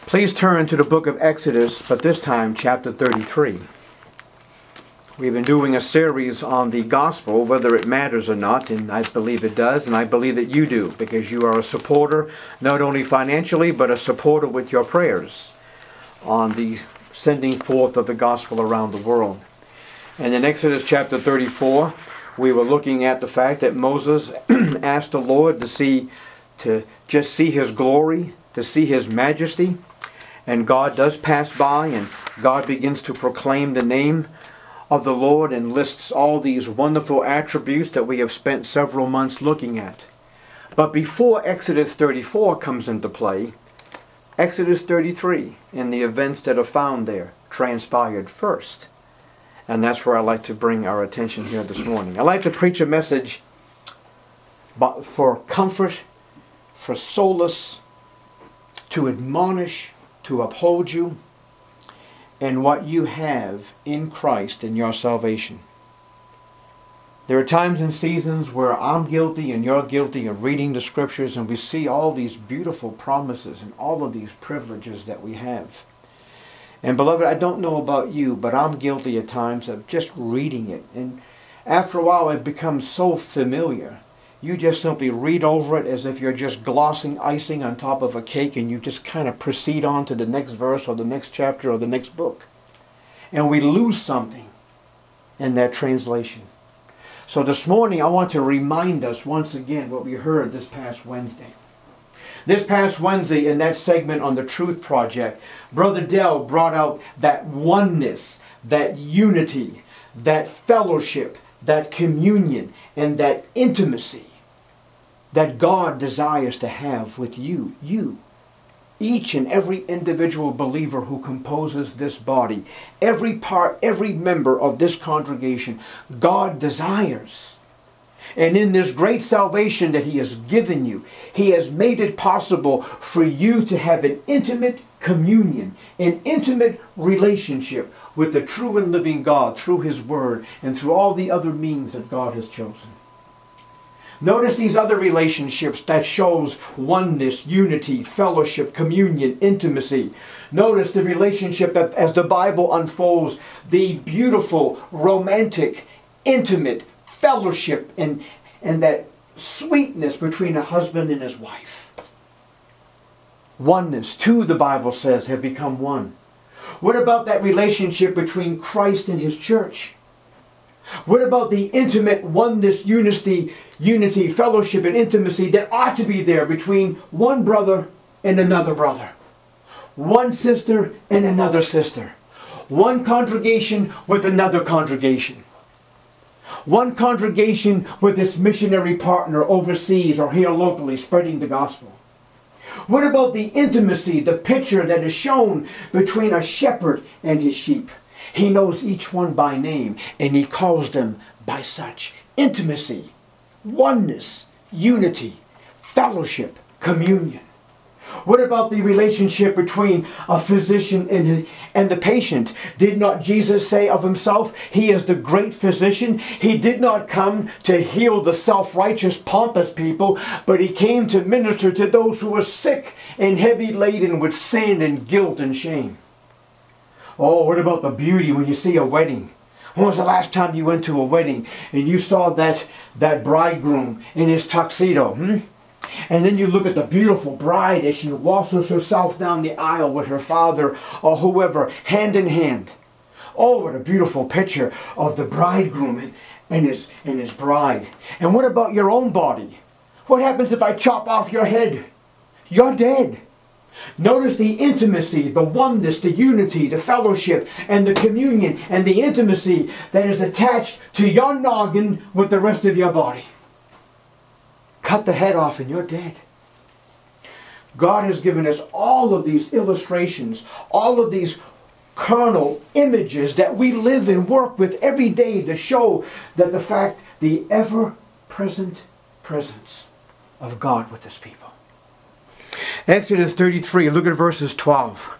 Please turn to the book of Exodus, but this time chapter 33. We've been doing a series on the gospel, whether it matters or not, and I believe it does, and I believe that you do, because you are a supporter, not only financially, but a supporter with your prayers on the sending forth of the gospel around the world. And in Exodus chapter 34, we were looking at the fact that Moses asked the Lord to just see his glory, to see his majesty. And God does pass by, and God begins to proclaim the name of the Lord and lists all these wonderful attributes that we have spent several months looking at. But before Exodus 34 comes into play, Exodus 33 and the events that are found there transpired first. And that's where I'd like to bring our attention here this morning. I'd like to preach a message for comfort, for solace, to admonish, to uphold you in what you have in Christ in your salvation. There are times and seasons where I'm guilty and you're guilty of reading the scriptures, and we see all these beautiful promises and all of these privileges that we have. And beloved, I don't know about you, but I'm guilty at times of just reading it. And after a while it becomes so familiar. You just simply read over it as if you're just glossing icing on top of a cake, and you just kind of proceed on to the next verse or the next chapter or the next book. And we lose something in that translation. So this morning I want to remind us once again what we heard this past Wednesday. This past Wednesday in that segment on the Truth Project, Brother Dell brought out that oneness, that unity, that fellowship, that communion, and that intimacy that God desires to have with you, each and every individual believer who composes this body, every part, every member of this congregation, God desires. And in this great salvation that He has given you, He has made it possible for you to have an intimate communion, an intimate relationship with the true and living God through His Word and through all the other means that God has chosen. Notice these other relationships that shows oneness, unity, fellowship, communion, intimacy. Notice the relationship that as the Bible unfolds, the beautiful, romantic, intimate fellowship and that sweetness between a husband and his wife. Oneness, two, the Bible says, have become one. What about that relationship between Christ and His church? What about the intimate oneness, unity, fellowship, and intimacy that ought to be there between one brother and another brother? One sister and another sister. One congregation with another congregation. One congregation with its missionary partner overseas or here locally spreading the gospel. What about the intimacy, the picture that is shown between a shepherd and his sheep? He knows each one by name, and He calls them by such. Intimacy, oneness, unity, fellowship, communion. What about the relationship between a physician and the patient? Did not Jesus say of Himself, He is the great physician? He did not come to heal the self-righteous, pompous people, but He came to minister to those who were sick and heavy laden with sin and guilt and shame. Oh, what about the beauty when you see a wedding? When was the last time you went to a wedding and you saw that bridegroom in his tuxedo? And then you look at the beautiful bride as she walks herself down the aisle with her father or whoever, hand in hand. Oh, what a beautiful picture of the bridegroom and his bride. And what about your own body? What happens if I chop off your head? You're dead. Notice the intimacy, the oneness, the unity, the fellowship, and the communion, and the intimacy that is attached to your noggin with the rest of your body. Cut the head off and you're dead. God has given us all of these illustrations, all of these carnal images that we live and work with every day to show that the ever-present presence of God with His people. Exodus 33, look at verses 12.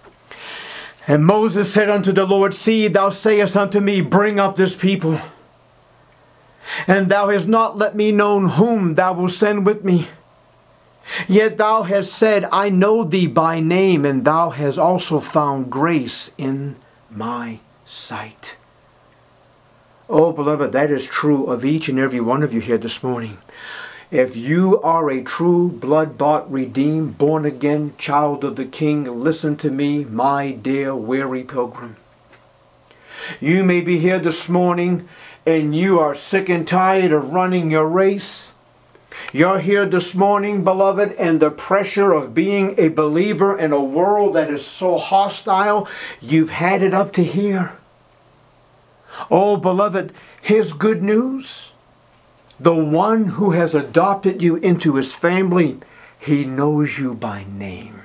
And Moses said unto the Lord, See, thou sayest unto me, Bring up this people. And thou hast not let me know whom thou wilt send with me. Yet thou hast said, I know thee by name, and thou hast also found grace in my sight. Oh, beloved, that is true of each and every one of you here this morning. If you are a true, blood-bought, redeemed, born-again child of the King, listen to me, my dear weary pilgrim. You may be here this morning and you are sick and tired of running your race. You're here this morning, beloved, and the pressure of being a believer in a world that is so hostile, you've had it up to here. Oh, beloved, here's good news. The one who has adopted you into his family, he knows you by name.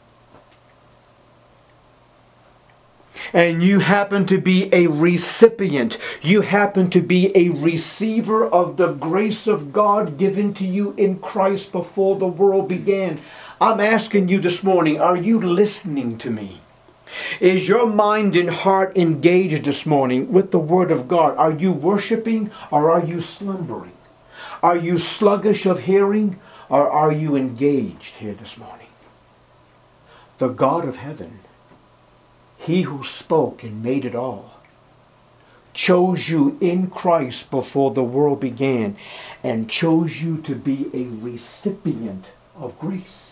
And you happen to be a recipient. You happen to be a receiver of the grace of God given to you in Christ before the world began. I'm asking you this morning, are you listening to me? Is your mind and heart engaged this morning with the Word of God? Are you worshiping or are you slumbering? Are you sluggish of hearing or are you engaged here this morning? The God of heaven, He who spoke and made it all, chose you in Christ before the world began and chose you to be a recipient of grace.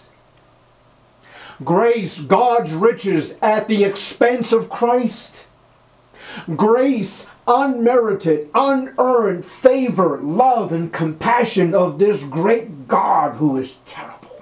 Grace, God's riches at the expense of Christ. Grace, unmerited, unearned favor, love, and compassion of this great God who is terrible.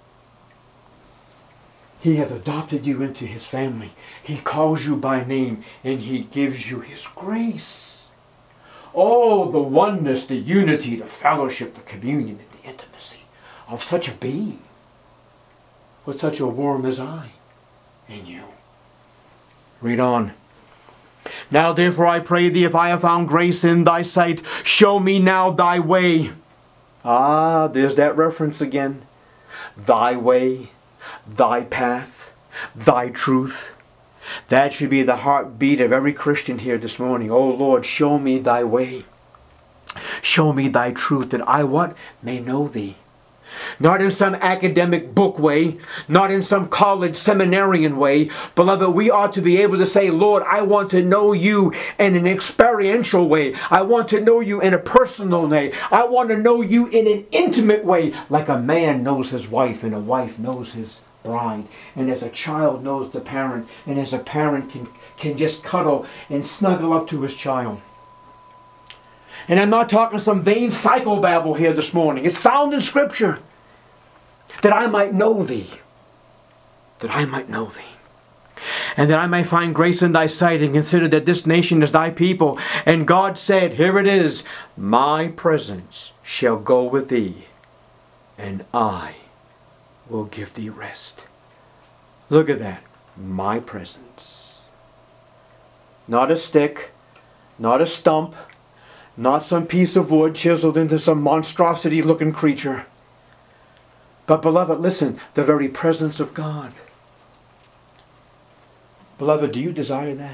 He has adopted you into His family. He calls you by name and He gives you His grace. Oh, the oneness, the unity, the fellowship, the communion, and the intimacy of such a being with such a worm as I and you. Read on. Now therefore I pray thee, if I have found grace in thy sight, show me now thy way. Ah, there's that reference again. Thy way, thy path, thy truth. That should be the heartbeat of every Christian here this morning. Oh Lord, show me thy way. Show me thy truth, that I what? May know thee. Not in some academic book way, not in some college seminarian way. Beloved, we ought to be able to say, Lord, I want to know you in an experiential way. I want to know you in a personal way. I want to know you in an intimate way, like a man knows his wife and a wife knows his bride. And as a child knows the parent, and as a parent can just cuddle and snuggle up to his child. And I'm not talking some vain psychobabble here this morning. It's found in Scripture. That I might know thee. That I might know thee. And that I may find grace in thy sight, and consider that this nation is thy people. And God said, here it is, my presence shall go with thee, and I will give thee rest. Look at that. My presence. Not a stick, not a stump, not some piece of wood chiseled into some monstrosity-looking creature. But beloved, listen, the very presence of God. Beloved, do you desire that?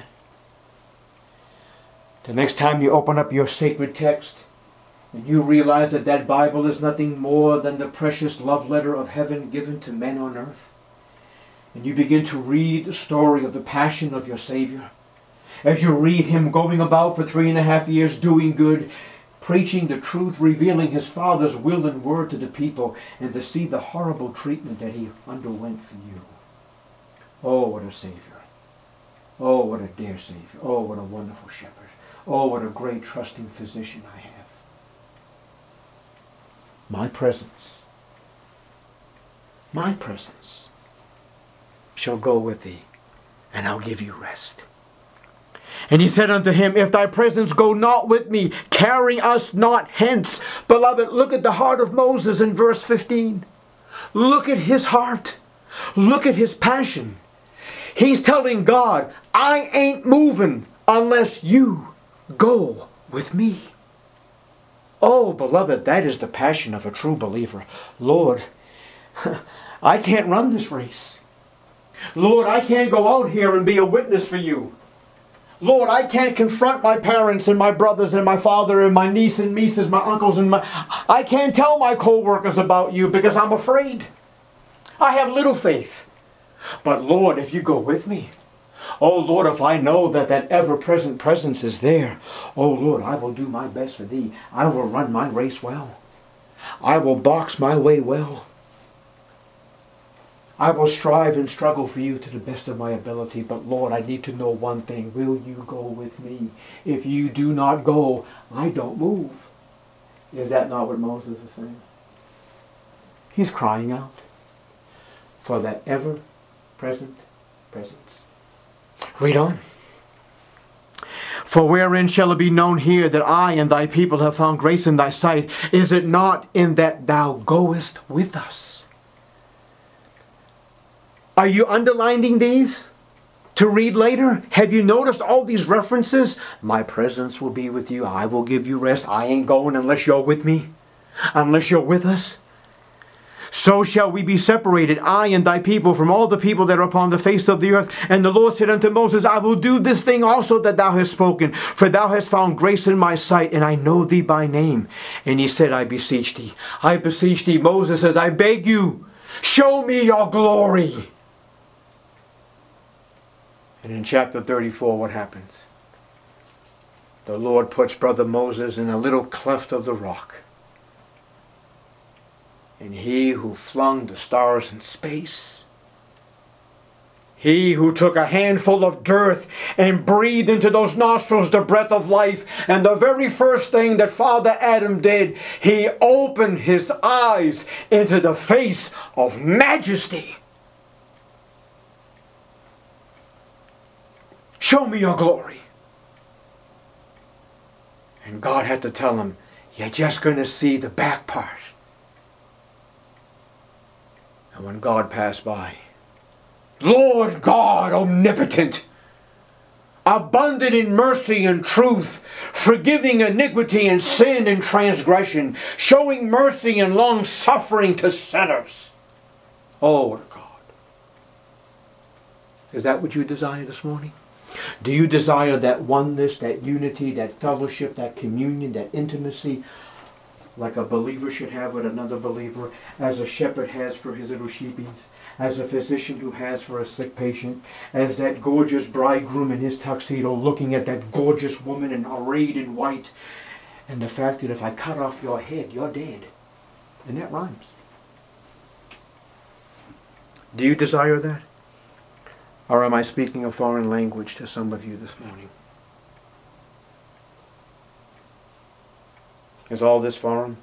The next time you open up your sacred text and you realize that that Bible is nothing more than the precious love letter of heaven given to men on earth, and you begin to read the story of the passion of your Savior, as you read Him going about for 3.5 years doing good, preaching the truth, revealing His Father's will and word to the people, and to see the horrible treatment that He underwent for you. Oh, what a Savior. Oh, what a dear Savior. Oh, what a wonderful shepherd. Oh, what a great trusting physician I have. My presence shall go with thee, and I'll give you rest. And he said unto him, if thy presence go not with me, carry us not hence. Beloved, look at the heart of Moses in verse 15. Look at his heart. Look at his passion. He's telling God, I ain't moving unless you go with me. Oh, beloved, that is the passion of a true believer. Lord, I can't run this race. Lord, I can't go out here and be a witness for you. Lord, I can't confront my parents and my brothers and my father and my niece and nieces, my uncles and I can't tell my co-workers about you because I'm afraid. I have little faith. But Lord, if you go with me, oh Lord, if I know that that ever-present presence is there, oh Lord, I will do my best for thee. I will run my race well. I will box my way well. I will strive and struggle for you to the best of my ability. But Lord, I need to know one thing. Will you go with me? If you do not go, I don't move. Is that not what Moses is saying? He's crying out for that ever-present presence. Read on. For wherein shall it be known here that I and thy people have found grace in thy sight? Is it not in that thou goest with us? Are you underlining these to read later? Have you noticed all these references? My presence will be with you. I will give you rest. I ain't going unless you're with me. Unless you're with us. So shall we be separated, I and thy people, from all the people that are upon the face of the earth. And the Lord said unto Moses, I will do this thing also that thou hast spoken. For thou hast found grace in my sight, and I know thee by name. And he said, I beseech thee. I beseech thee. Moses says, I beg you, show me your glory. And in chapter 34, what happens? The Lord puts brother Moses in a little cleft of the rock. And he who flung the stars in space, he who took a handful of dirt and breathed into those nostrils the breath of life, and the very first thing that Father Adam did, he opened his eyes into the face of majesty. Show me your glory. And God had to tell him, you're just going to see the back part. And when God passed by, Lord God omnipotent, abundant in mercy and truth, forgiving iniquity and sin and transgression, showing mercy and long suffering to sinners. Oh God. Is that what you desire this morning? Do you desire that oneness, that unity, that fellowship, that communion, that intimacy, like a believer should have with another believer, as a shepherd has for his little sheepies, as a physician who has for a sick patient, as that gorgeous bridegroom in his tuxedo looking at that gorgeous woman and arrayed in white, and the fact that if I cut off your head, you're dead. And that rhymes. Do you desire that? Or am I speaking a foreign language to some of you this morning? Is all this foreign?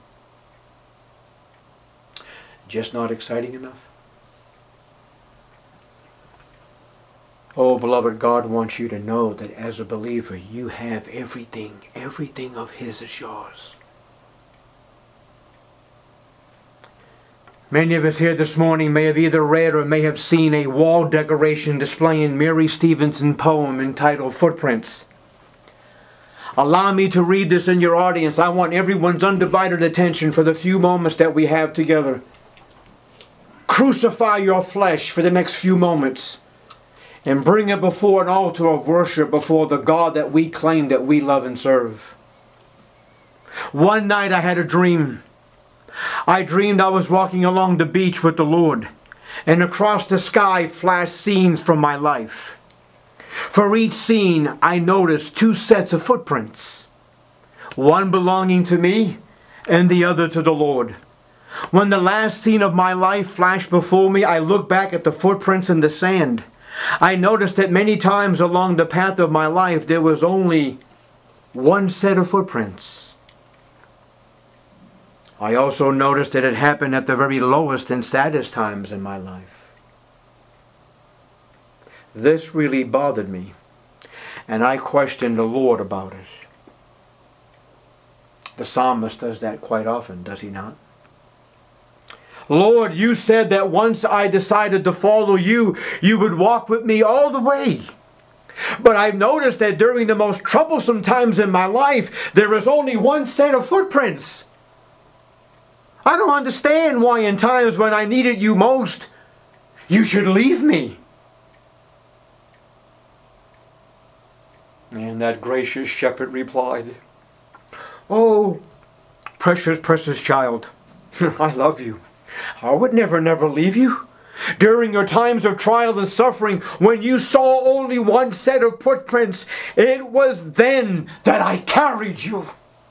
Just not exciting enough? Oh, beloved, God wants you to know that as a believer, you have everything. Everything of His is yours. Many of us here this morning may have either read or may have seen a wall decoration displaying Mary Stevenson's poem entitled Footprints. Allow me to read this in your audience. I want everyone's undivided attention for the few moments that we have together. Crucify your flesh for the next few moments and bring it before an altar of worship before the God that we claim that we love and serve. One night I had a dream. I dreamed I was walking along the beach with the Lord, and across the sky flashed scenes from my life. For each scene, I noticed two sets of footprints, one belonging to me and the other to the Lord. When the last scene of my life flashed before me, I looked back at the footprints in the sand. I noticed that many times along the path of my life, there was only one set of footprints. I also noticed that it happened at the very lowest and saddest times in my life. This really bothered me, and I questioned the Lord about it. The psalmist does that quite often, does he not? Lord, you said that once I decided to follow you, you would walk with me all the way. But I've noticed that during the most troublesome times in my life, there is only one set of footprints. I don't understand why in times when I needed you most, you should leave me. that gracious shepherd replied, "Oh, precious, precious child, I love you. I would never, never leave you. During your times of trial and suffering, when you saw only one set of footprints, it was then that I carried you."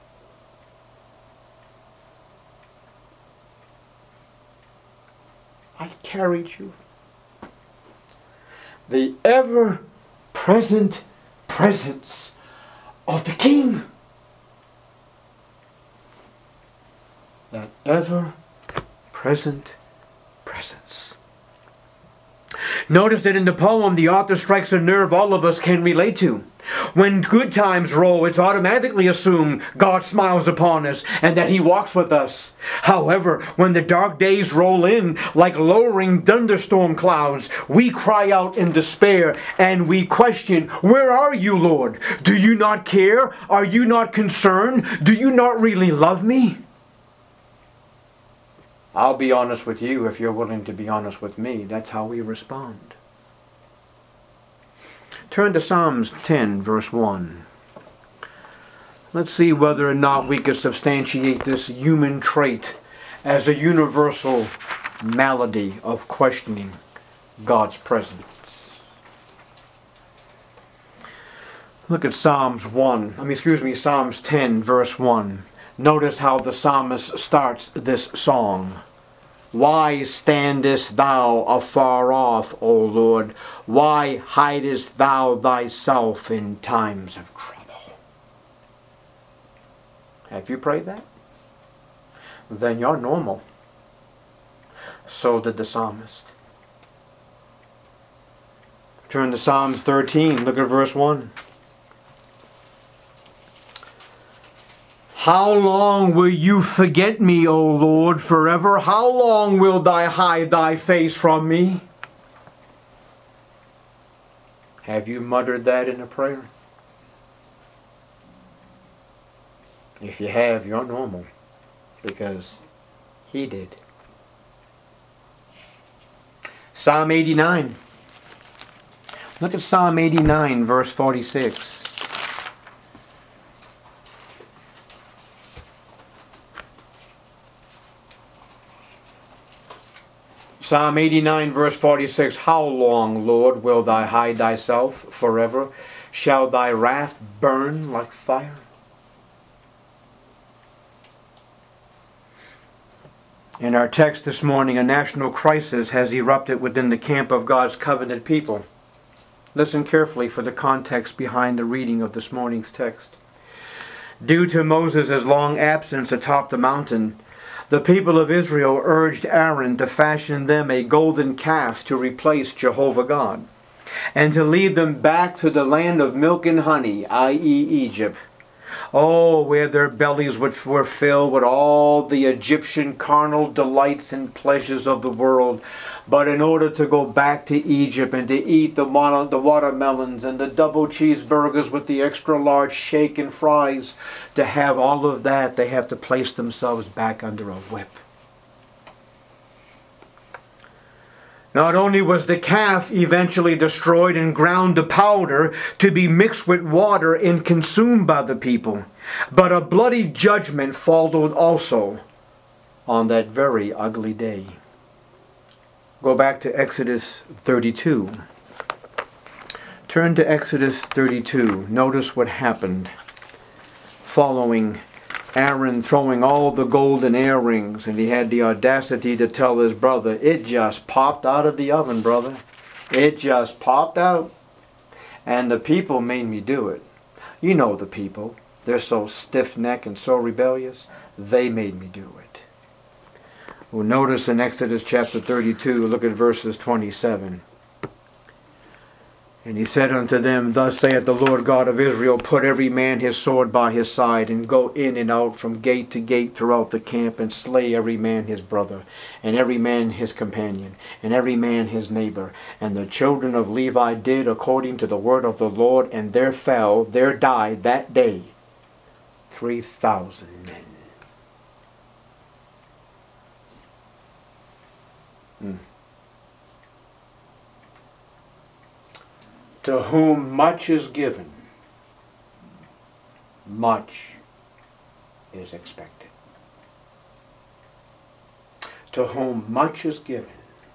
I carried you. The ever-present presence of the King. That ever-present presence. Notice that in the poem, the author strikes a nerve all of us can relate to. When good times roll, it's automatically assumed God smiles upon us and that He walks with us. However, when the dark days roll in like lowering thunderstorm clouds, we cry out in despair and we question, "Where are you, Lord? Do you not care? Are you not concerned? Do you not really love me?" I'll be honest with you if you're willing to be honest with me. That's how we respond. Turn to Psalms 10, verse 1. Let's see whether or not we can substantiate this human trait as a universal malady of questioning God's presence. Look at Psalms 10, verse 1. Notice how the psalmist starts this song. "Why standest thou afar off, O Lord? Why hidest thou thyself in times of trouble?" Have you prayed that? Then you're normal. So did the psalmist. Turn to Psalms 13. Look at verse 1. "How long will you forget me, O Lord, forever? How long will thou hide thy face from me?" Have you muttered that in a prayer? If you have, you're normal, because He did. Psalm 89. Look at Psalm 89, verse 46. Psalm 89, verse 46, "How long, Lord, will thou hide thyself forever? Shall thy wrath burn like fire?" In our text this morning, a national crisis has erupted within the camp of God's covenant people. Listen carefully for the context behind the reading of this morning's text. Due to Moses' long absence atop the mountain, the people of Israel urged Aaron to fashion them a golden calf to replace Jehovah God, and to lead them back to the land of milk and honey, i.e. Egypt. Oh, where their bellies were filled with all the Egyptian carnal delights and pleasures of the world. But in order to go back to Egypt and to eat the watermelons and the double cheeseburgers with the extra large shake and fries, to have all of that, they have to place themselves back under a whip. Not only was the calf eventually destroyed and ground to powder to be mixed with water and consumed by the people, but a bloody judgment followed also on that very ugly day. Go back to Exodus 32. Turn to Exodus 32. Notice what happened following Aaron throwing all the golden earrings, and he had the audacity to tell his brother, "It just popped out of the oven, brother. It just popped out. And the people made me do it." You know the people. They're so stiff-necked and so rebellious. They made me do it. Well, notice in Exodus chapter 32, look at verses 27. "And he said unto them, Thus saith the Lord God of Israel, Put every man his sword by his side, and go in and out from gate to gate throughout the camp, and slay every man his brother, and every man his companion, and every man his neighbor. And the children of Levi did according to the word of the Lord, and there died that day 3,000 men." To whom much is given, much is expected. To whom much is given,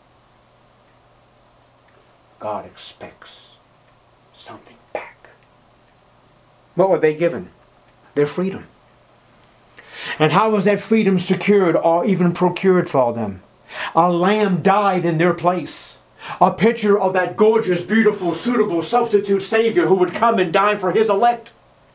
God expects something back. What were they given? Their freedom. And how was that freedom secured or even procured for them? A lamb died in their place. A picture of that gorgeous, beautiful, suitable substitute Savior who would come and die for His elect.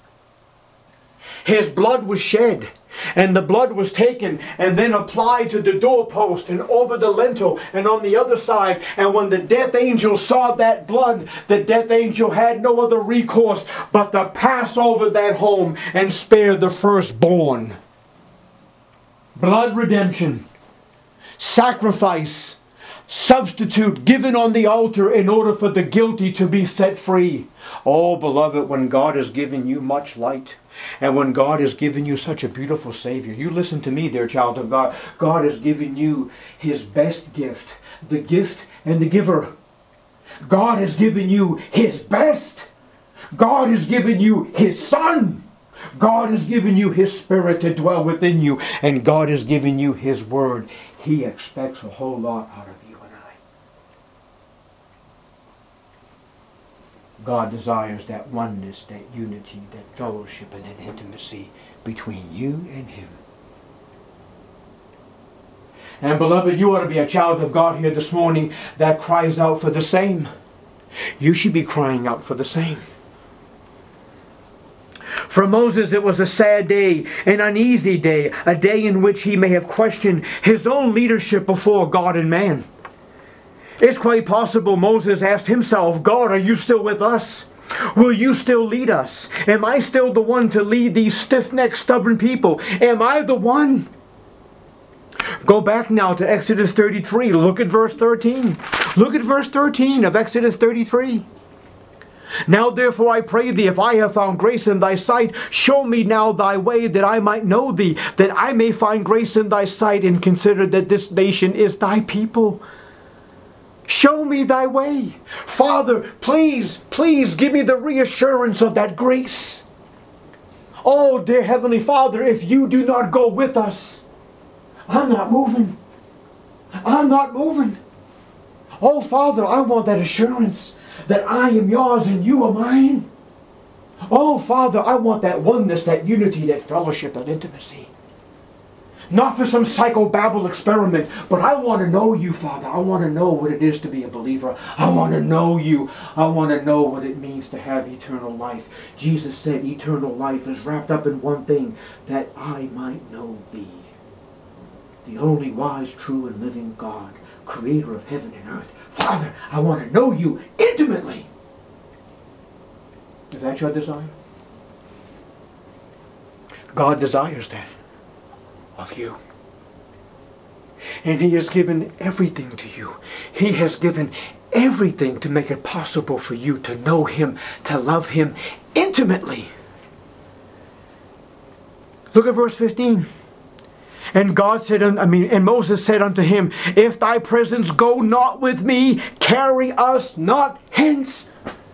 His blood was shed, and the blood was taken and then applied to the doorpost and over the lintel and on the other side. And when the death angel saw that blood, the death angel had no other recourse but to pass over that home and spare the firstborn. Blood redemption, sacrifice, substitute given on the altar in order for the guilty to be set free. Oh, beloved, when God has given you much light, and when God has given you such a beautiful Savior, you listen to me, dear child of God, God has given you His best gift, the gift and the giver. God has given you His best. God has given you His Son. God has given you His Spirit to dwell within you, and God has given you His Word. He expects a whole lot out of you and I. God desires that oneness, that unity, that fellowship, and that intimacy between you and Him. And beloved, you ought to be a child of God here this morning that cries out for the same. You should be crying out for the same. For Moses, it was a sad day, an uneasy day, a day in which he may have questioned his own leadership before God and man. It's quite possible Moses asked himself, God, are you still with us? Will you still lead us? Am I still the one to lead these stiff-necked, stubborn people? Am I the one? Go back now to Exodus 33. Look at verse 13. Look at verse 13 of Exodus 33. Now therefore I pray thee, if I have found grace in thy sight, show me now thy way, that I might know thee, that I may find grace in thy sight, and consider that this nation is thy people. Show me thy way. Father, please, please give me the reassurance of that grace. Oh, dear Heavenly Father, if you do not go with us, I'm not moving. I'm not moving. Oh, Father, I want that assurance that I am yours and you are mine. Oh, Father, I want that oneness, that unity, that fellowship, that intimacy. Not for some psychobabble experiment, but I want to know you, Father. I want to know what it is to be a believer. I want to know you. I want to know what it means to have eternal life. Jesus said eternal life is wrapped up in one thing, that I might know thee, the only wise, true, and living God, creator of heaven and earth. Father, I want to know you intimately. Is that your desire? God desires that of you. And He has given everything to you. He has given everything to make it possible for you to know Him, to love Him intimately. Look at verse 15. And God said, and Moses said unto him, if thy presence go not with me, carry us not hence.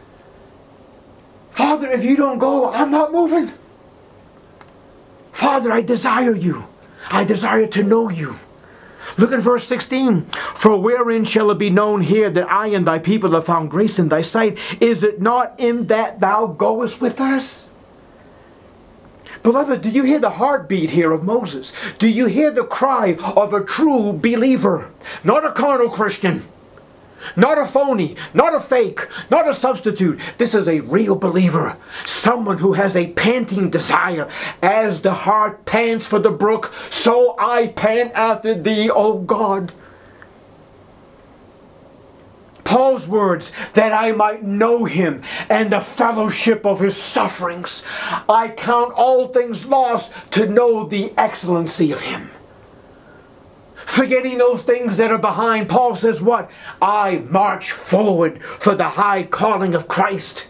Father, if you don't go, I'm not moving. Father, I desire you. I desire to know you. Look at verse 16. For wherein shall it be known here that I and thy people have found grace in thy sight? Is it not in that thou goest with us? Beloved, do you hear the heartbeat here of Moses? Do you hear the cry of a true believer? Not a carnal Christian. Not a phony. Not a fake. Not a substitute. This is a real believer. Someone who has a panting desire. As the hart pants for the brook, so I pant after thee, O God. Paul's words, that I might know Him and the fellowship of His sufferings. I count all things lost to know the excellency of Him. Forgetting those things that are behind, Paul says what? I march forward for the high calling of Christ.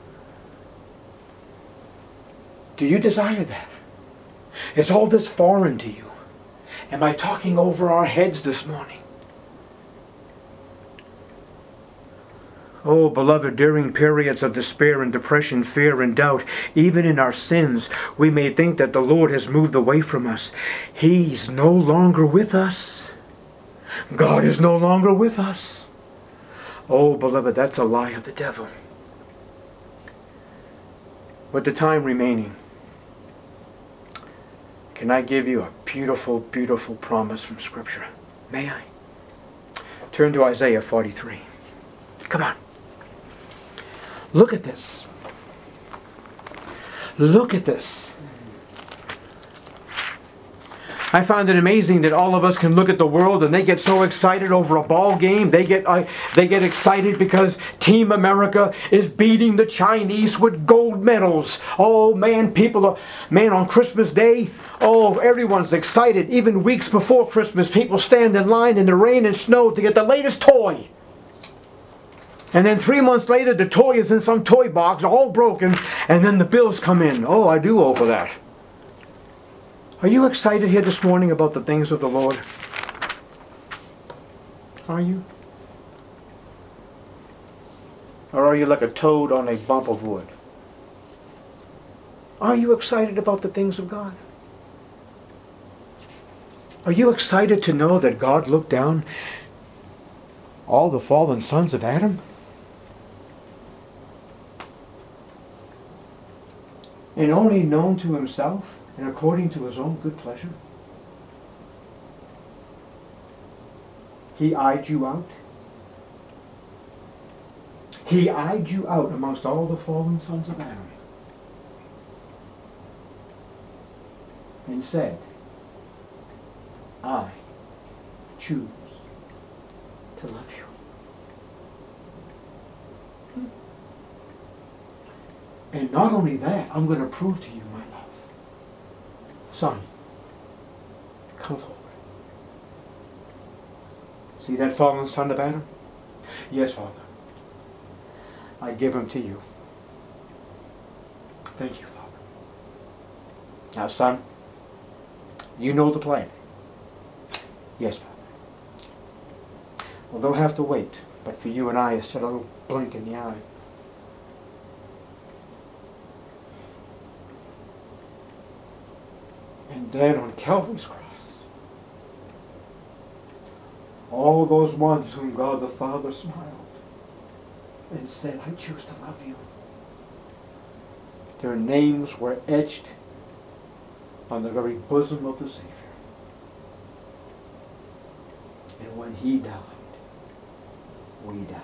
Do you desire that? Is all this foreign to you? Am I talking over our heads this morning? Oh, beloved, during periods of despair and depression, fear and doubt, even in our sins, we may think that the Lord has moved away from us. He's no longer with us. God is no longer with us. Oh, beloved, that's a lie of the devil. With the time remaining, can I give you a beautiful, beautiful promise from Scripture? May I? Turn to Isaiah 43. Come on. Look at this. Look at this. I find it amazing that all of us can look at the world and they get so excited over a ball game. They get excited because Team America is beating the Chinese with gold medals. Oh man, on Christmas Day, oh, everyone's excited. Even weeks before Christmas, people stand in line in the rain and snow to get the latest toy. And then 3 months later, the toy is in some toy box, all broken, and then the bills come in. Oh, I do owe for that. Are you excited here this morning about the things of the Lord? Are you? Or are you like a toad on a bump of wood? Are you excited about the things of God? Are you excited to know that God looked down all the fallen sons of Adam? And only known to himself and according to his own good pleasure? He eyed you out. He eyed you out amongst all the fallen sons of Adam. And said, I choose to love you. And not only that, I'm going to prove to you my love. Son, come forward. See that fallen son of Adam? Yes, Father. I give him to you. Thank you, Father. Now, son, you know the plan. Yes, Father. Well, they'll have to wait, but for you and I, it's a little blink in the eye. And then on Calvary's cross, all those ones whom God the Father smiled and said, I choose to love you, their names were etched on the very bosom of the Savior. And when he died, we died.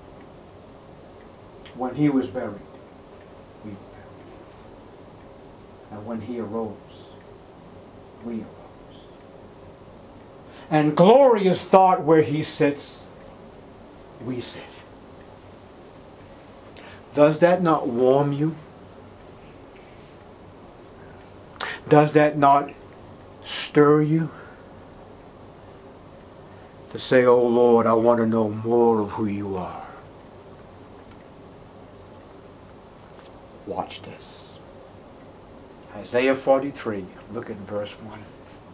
When he was buried, we were buried. And when he arose, we arose. And glorious thought, where he sits, we sit. Does that not warm you? Does that not stir you? To say, oh Lord, I want to know more of who you are. Watch this. Isaiah 43, look at verse 1.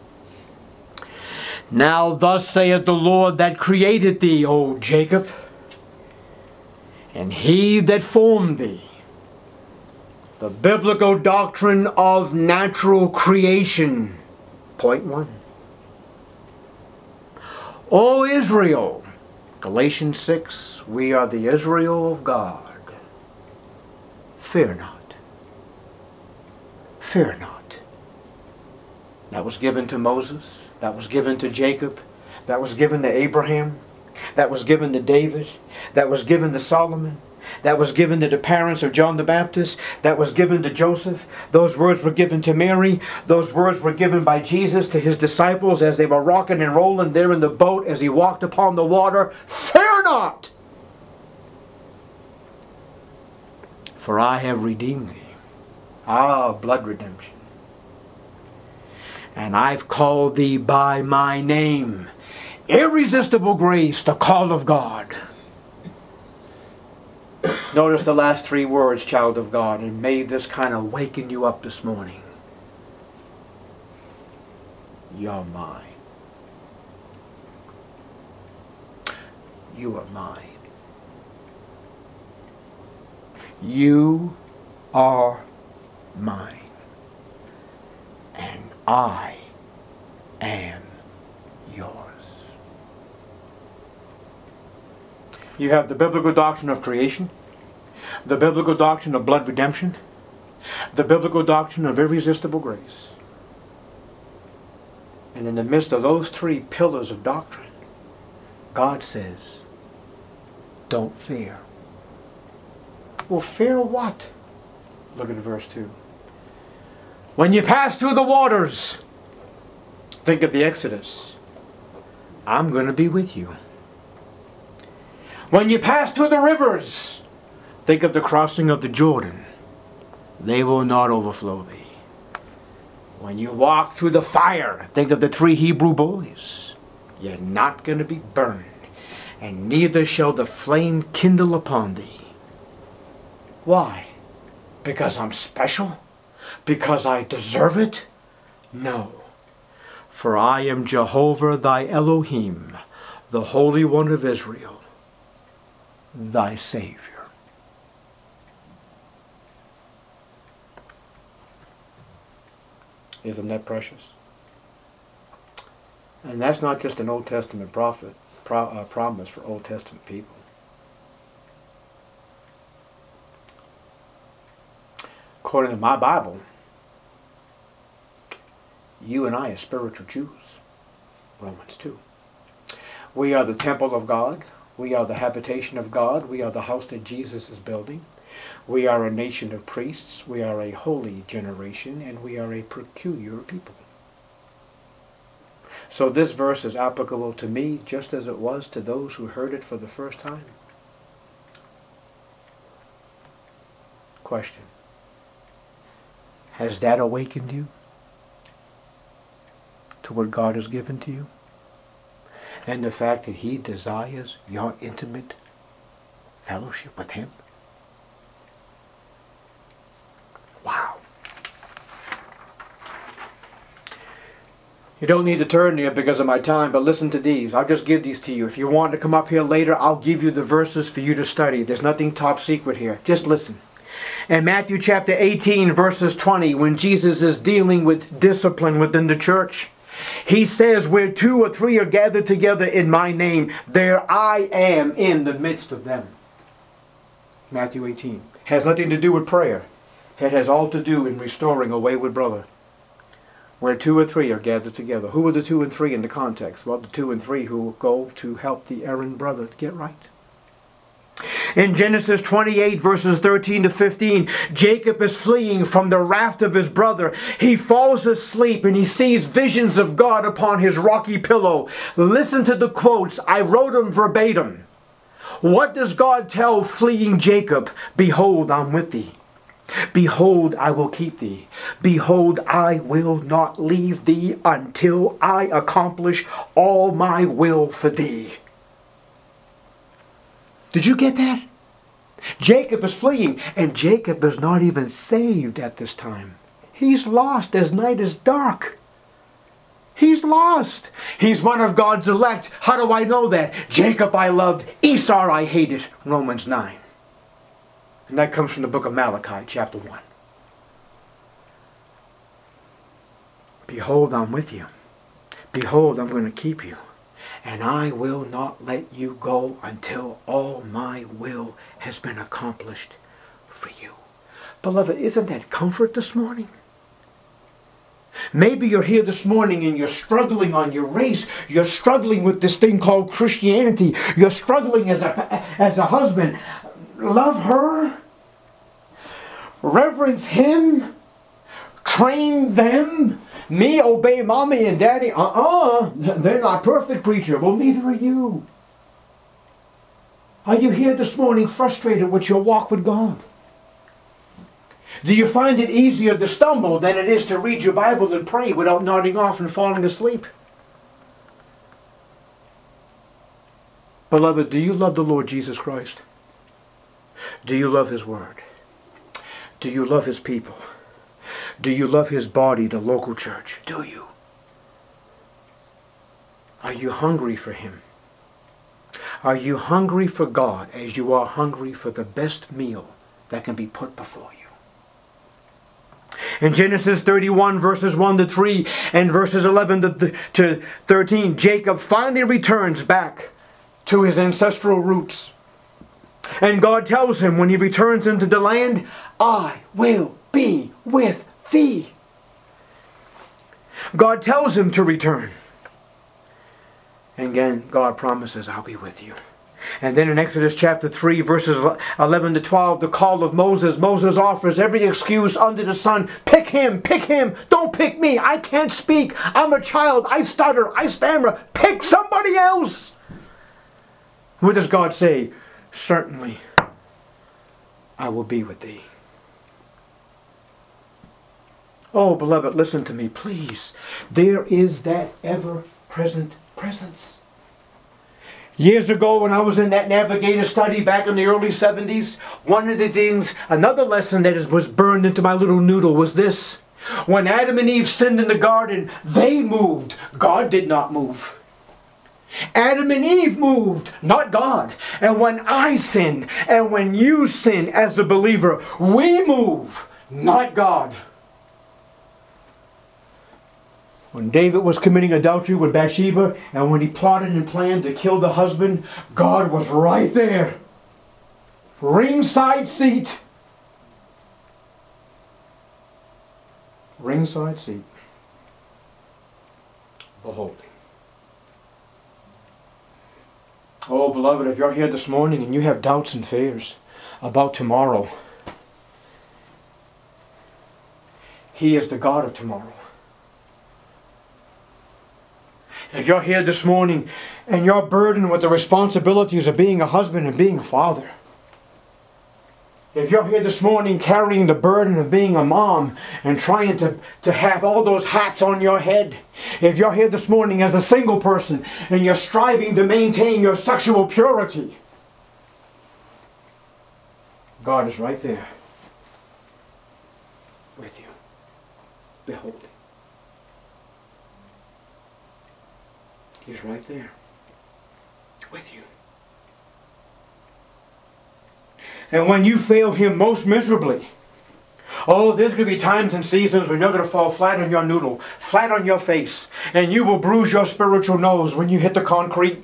Now thus saith the Lord that created thee, O Jacob, and he that formed thee. The biblical doctrine of natural creation. Point 1. O Israel, Galatians 6, we are the Israel of God. Fear not. Fear not. That was given to Moses. That was given to Jacob. That was given to Abraham. That was given to David. That was given to Solomon. That was given to the parents of John the Baptist. That was given to Joseph. Those words were given to Mary. Those words were given by Jesus to his disciples as they were rocking and rolling there in the boat as he walked upon the water. Fear not! For I have redeemed thee. Ah, blood redemption. And I've called thee by my name. Irresistible grace, the call of God. Notice the last 3 words, child of God, and may this kind of waken you up this morning. You're mine. You are mine. You are mine, and I am yours. You have the biblical doctrine of creation, the biblical doctrine of blood redemption, the biblical doctrine of irresistible grace. And in the midst of those three pillars of doctrine, God says, don't fear. Well, fear what? Look at verse 2. When you pass through the waters, think of the Exodus. I'm going to be with you. When you pass through the rivers, think of the crossing of the Jordan. They will not overflow thee. When you walk through the fire, think of the 3 Hebrew boys. You're not going to be burned, and neither shall the flame kindle upon thee. Why? Because I'm special? Because I deserve it? No. For I am Jehovah thy Elohim, the Holy One of Israel, thy Savior. Isn't that precious? And that's not just an Old Testament promise for Old Testament people. According to my Bible, you and I are spiritual Jews. Romans 2. We are the temple of God. We are the habitation of God. We are the house that Jesus is building. We are a nation of priests. We are a holy generation. And we are a peculiar people. So this verse is applicable to me just as it was to those who heard it for the first time. Question. Has that awakened you to what God has given to you? And the fact that He desires your intimate fellowship with Him? Wow. You don't need to turn there because of my time, but listen to these. I'll just give these to you. If you want to come up here later, I'll give you the verses for you to study. There's nothing top secret here. Just listen. In Matthew chapter 18, verses 20, when Jesus is dealing with discipline within the church, He says, where 2 or 3 are gathered together in my name, there I am in the midst of them. Matthew 18. Has nothing to do with prayer. It has all to do in restoring a wayward brother. Where 2 or 3 are gathered together. Who are the 2 and 3 in the context? Well, the 2 and 3 who will go to help the errant brother get right. In Genesis 28 verses 13 to 15, Jacob is fleeing from the wrath of his brother. He falls asleep and he sees visions of God upon his rocky pillow. Listen to the quotes. I wrote them verbatim. What does God tell fleeing Jacob? Behold, I'm with thee. Behold, I will keep thee. Behold, I will not leave thee until I accomplish all my will for thee. Did you get that? Jacob is fleeing, and Jacob is not even saved at this time. He's lost as night is dark. He's lost. He's one of God's elect. How do I know that? Jacob I loved, Esau I hated. Romans 9. And that comes from the book of Malachi, chapter 1. Behold, I'm with you. Behold, I'm going to keep you. And I will not let you go until all my will has been accomplished for you. Beloved, isn't that comfort this morning? Maybe you're here this morning and you're struggling on your race. You're struggling with this thing called Christianity. You're struggling as a husband. Love her. Reverence him. Train them. Me obey mommy and daddy. They're not perfect, preacher. Well, neither are you. Are you here this morning frustrated with your walk with God? Do you find it easier to stumble than it is to read your Bible and pray without nodding off and falling asleep? Beloved, do you love the Lord Jesus Christ? Do you love His Word? Do you love His people? Do you love His body, the local church? Do you? Are you hungry for Him? Are you hungry for God as you are hungry for the best meal that can be put before you. In Genesis 31 verses 1 to 3 and verses 11 to 13, Jacob finally returns back to his ancestral roots. And God tells him when he returns into the land, I will be with thee. God tells him to return. And again, God promises, I'll be with you. And then in Exodus chapter 3, verses 11 to 12, the call of Moses. Moses offers every excuse under the sun. Pick him, don't pick me. I can't speak. I'm a child. I stutter, I stammer. Pick somebody else. What does God say? Certainly, I will be with thee. Oh, beloved, listen to me, please. There is that ever-present presence. Years ago, when I was in that navigator study back in the early 70s, one of the things, another lesson that was burned into my little noodle was this. When Adam and Eve sinned in the garden, they moved. God did not move. Adam and Eve moved, not God. And when I sin, and when you sin as a believer, we move, not God. When David was committing adultery with Bathsheba, and when he plotted and planned to kill the husband, God was right there. Ringside seat. Ringside seat. Beholding. Oh, beloved, if you're here this morning and you have doubts and fears about tomorrow, He is the God of tomorrow. If you're here this morning and you're burdened with the responsibilities of being a husband and being a father, if you're here this morning carrying the burden of being a mom and trying to have all those hats on your head, if you're here this morning as a single person and you're striving to maintain your sexual purity, God is right there with you, beholding. He's right there with you. And when you fail Him most miserably, oh, there's going to be times and seasons when you're going to fall flat on your noodle, flat on your face, and you will bruise your spiritual nose when you hit the concrete.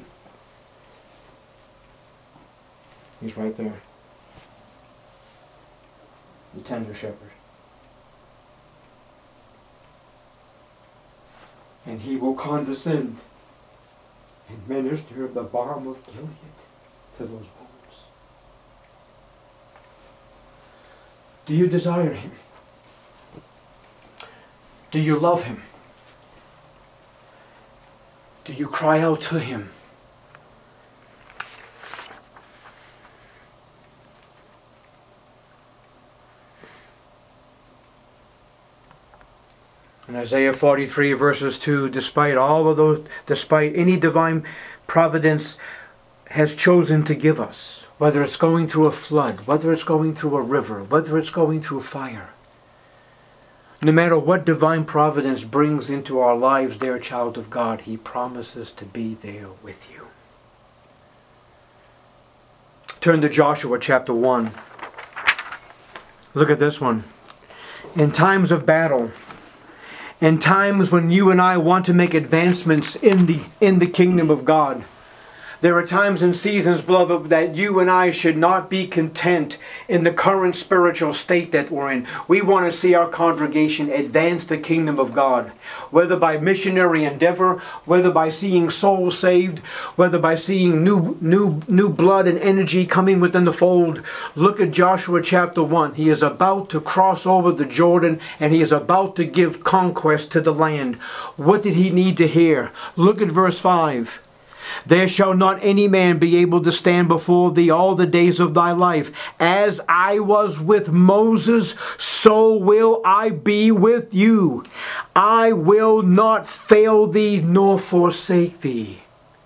He's right there. The tender shepherd. And He will condescend and minister the balm of Gilead to those wounds. Do you desire Him? Do you love Him? Do you cry out to Him? In Isaiah 43 verses 2, despite any divine providence has chosen to give us, whether it's going through a flood, whether it's going through a river, whether it's going through fire, no matter what divine providence brings into our lives, dear child of God, He promises to be there with you. Turn to Joshua chapter 1. Look at this one. In times of battle, in times when you and I want to make advancements in the kingdom of God, there are times and seasons, beloved, that you and I should not be content in the current spiritual state that we're in. We want to see our congregation advance the kingdom of God, whether by missionary endeavor, whether by seeing souls saved, whether by seeing new blood and energy coming within the fold. Look at Joshua chapter 1. He is about to cross over the Jordan and he is about to give conquest to the land. What did he need to hear? Look at verse 5. There shall not any man be able to stand before thee all the days of thy life. As I was with Moses, so will I be with you. I will not fail thee nor forsake thee.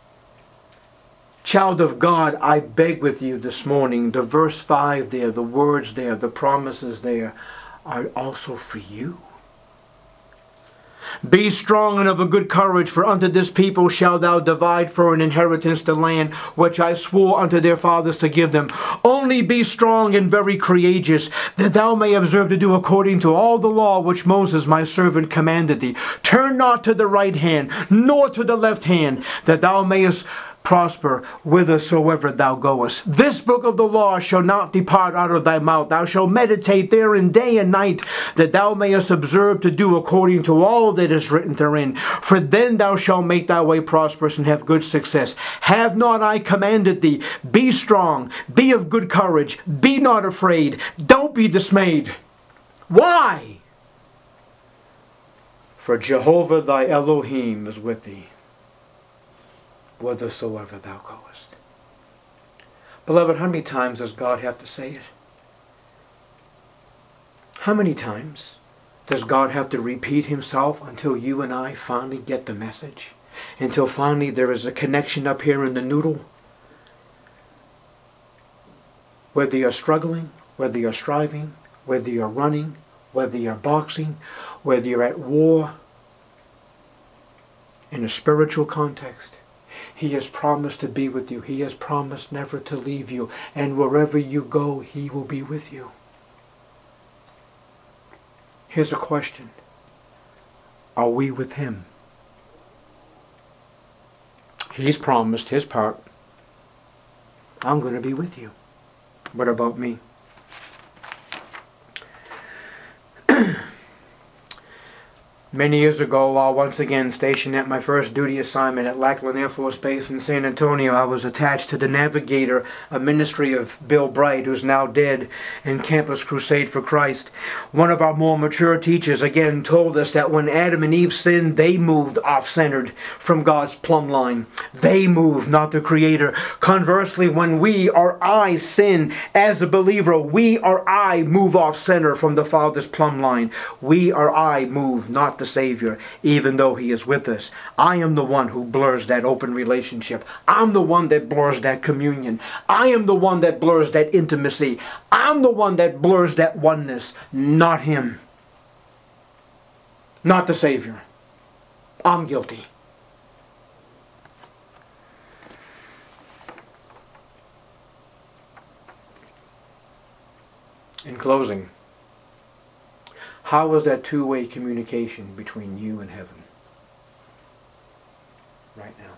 Child of God, I beg with you this morning, the verse 5 there, the words there, the promises there are also for you. Be strong and of a good courage, for unto this people shalt thou divide for an inheritance the land which I swore unto their fathers to give them. Only be strong and very courageous, that thou may observe to do according to all the law which Moses my servant commanded thee. Turn not to the right hand, nor to the left hand, that thou mayest prosper whithersoever thou goest. This book of the law shall not depart out of thy mouth. Thou shalt meditate therein day and night, that thou mayest observe to do according to all that is written therein. For then thou shalt make thy way prosperous and have good success. Have not I commanded thee? Be strong, be of good courage, be not afraid, don't be dismayed. Why? For Jehovah thy Elohim is with thee, whithersoever thou goest. Beloved, how many times does God have to say it? How many times does God have to repeat himself until you and I finally get the message? Until finally there is a connection up here in the noodle? Whether you're struggling, whether you're striving, whether you're running, whether you're boxing, whether you're at war, in a spiritual context, he has promised to be with you. He has promised never to leave you. And wherever you go, he will be with you. Here's a question. Are we with him? He's promised his part. I'm going to be with you. What about me? Many years ago, while once again stationed at my first duty assignment at Lackland Air Force Base in San Antonio, I was attached to the Navigator, a ministry of Bill Bright, who's now dead, in Campus Crusade for Christ. One of our more mature teachers again told us that when Adam and Eve sinned, they moved off-centered from God's plumb line. They moved, not the Creator. Conversely, when we or I sin as a believer, we or I move off-center from the Father's plumb line. We or I move, not the Savior, even though he is with us. I am the one who blurs that open relationship. I'm the one that blurs that communion. I am the one that blurs that intimacy. I'm the one that blurs that oneness, not him. Not the Savior. I'm guilty. In closing, how is that two-way communication between you and heaven right now?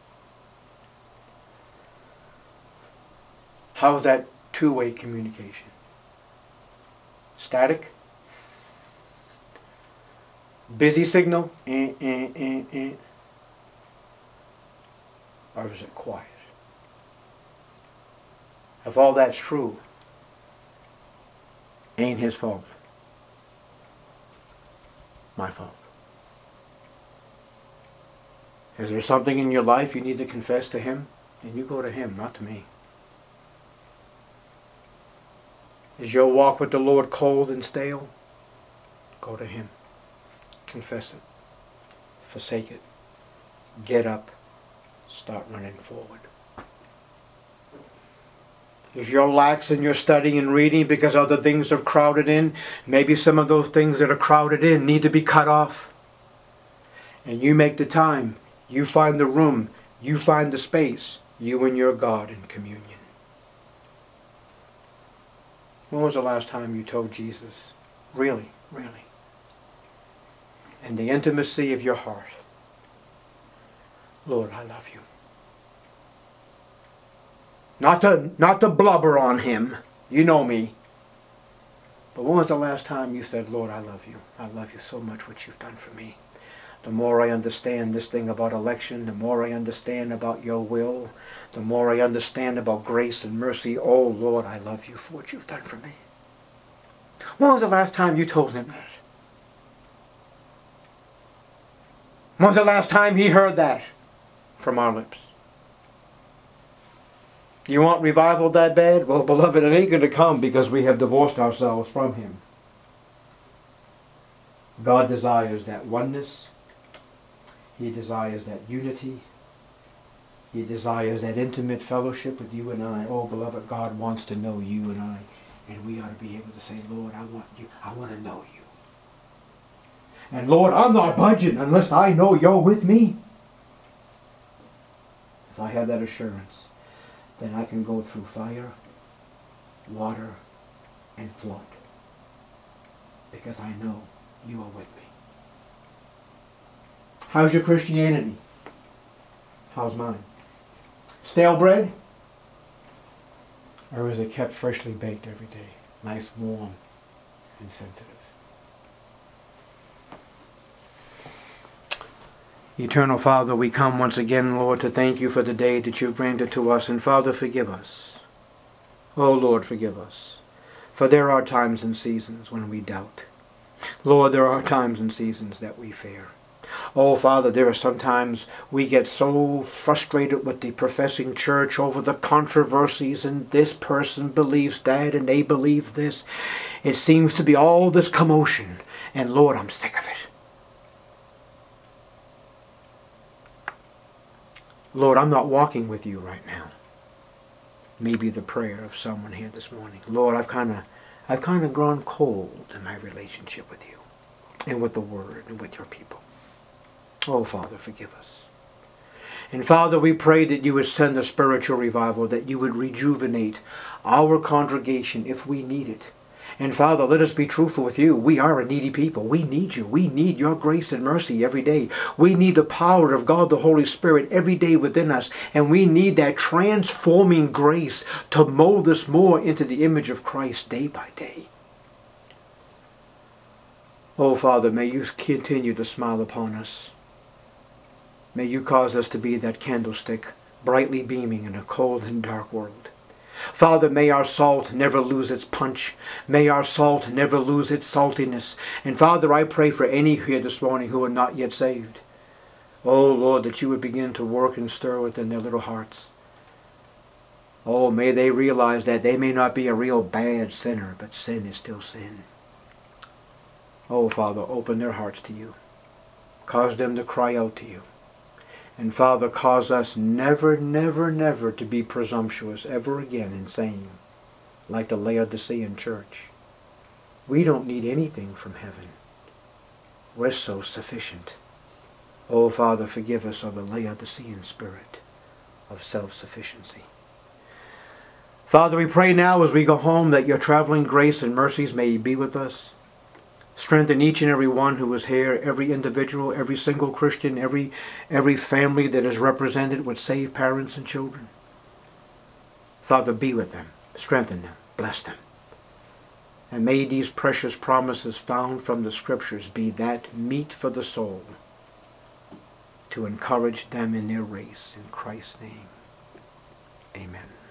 How is that two-way communication? Static? Busy signal? Or is it quiet? If all that's true, ain't his fault. My fault. Is there something in your life you need to confess to him? And you go to him, not to me. Is your walk with the Lord cold and stale? Go to him. Confess it. Forsake it. Get up. Start running forward. If you're lax in your studying and reading because other things have crowded in, maybe some of those things that are crowded in need to be cut off. And you make the time. You find the room. You find the space. You and your God in communion. When was the last time you told Jesus? Really, really. In the intimacy of your heart, Lord, I love you. Not to blubber on him. You know me. But when was the last time you said, Lord, I love you. I love you so much what you've done for me. The more I understand this thing about election, the more I understand about your will, the more I understand about grace and mercy. Oh, Lord, I love you for what you've done for me. When was the last time you told him that? When was the last time he heard that from our lips? You want revival that bad? Well, beloved, it ain't going to come because we have divorced ourselves from him. God desires that oneness. He desires that unity. He desires that intimate fellowship with you and I. Oh, beloved, God wants to know you and I. And we ought to be able to say, Lord, I want you. I want to know you. And Lord, I'm not budging unless I know you're with me. If I have that assurance, then I can go through fire, water, and flood. Because I know you are with me. How's your Christianity? How's mine? Stale bread? Or is it kept freshly baked every day? Nice, warm, and sensitive. Eternal Father, we come once again, Lord, to thank you for the day that you've granted to us. And Father, forgive us. Oh, Lord, forgive us. For there are times and seasons when we doubt. Lord, there are times and seasons that we fear. Oh, Father, there are sometimes we get so frustrated with the professing church over the controversies, and this person believes that and they believe this. It seems to be all this commotion. And Lord, I'm sick of it. Lord, I'm not walking with you right now. Maybe the prayer of someone here this morning. Lord, I've kind of grown cold in my relationship with you and with the Word and with your people. Oh, Father, forgive us. And Father, we pray that you would send a spiritual revival, that you would rejuvenate our congregation if we need it. And Father, let us be truthful with you. We are a needy people. We need you. We need your grace and mercy every day. We need the power of God, the Holy Spirit, every day within us. And we need that transforming grace to mold us more into the image of Christ day by day. Oh, Father, may you continue to smile upon us. May you cause us to be that candlestick brightly beaming in a cold and dark world. Father, may our salt never lose its punch. May our salt never lose its saltiness. And Father, I pray for any here this morning who are not yet saved. Oh, Lord, that you would begin to work and stir within their little hearts. Oh, may they realize that they may not be a real bad sinner, but sin is still sin. Oh, Father, open their hearts to you. Cause them to cry out to you. And Father, cause us never, never, never to be presumptuous ever again in saying, like the Laodicean church, we don't need anything from heaven. We're so sufficient. Oh, Father, forgive us of the Laodicean spirit of self-sufficiency. Father, we pray now as we go home that your traveling grace and mercies may be with us. Strengthen each and every one who is here, every individual, every single Christian, every family that is represented with saved parents and children. Father, be with them, strengthen them, bless them. And may these precious promises found from the Scriptures be that meat for the soul to encourage them in their race. In Christ's name, amen.